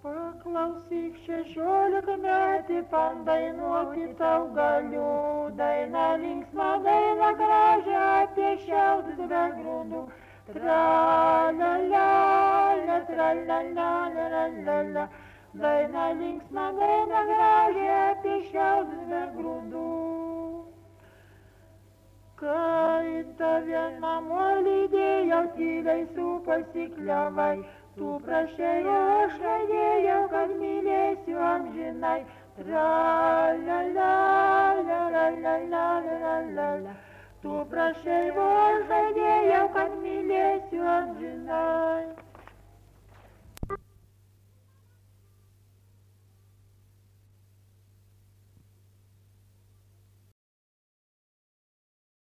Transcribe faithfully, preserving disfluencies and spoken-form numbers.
Paklausyk, šešiolikametį pandainuoti tau galiu, dainą linksmą, dainą gražią apie šiaudus be grūdų. Tra-la-la-la, tra-la-la-la-la-la, dainą linksmą, dainą gražią apie šiaudus be grūdų. Kai tave namo lydėjau, tyliai su pasikliavai, tu prašei, o aš žadėjau, kad mylėsiu amžinai. Tra-la-la-la-la-la-la-la-la, tu prašei, o aš žadėjau, kad mylėsiu amžinai.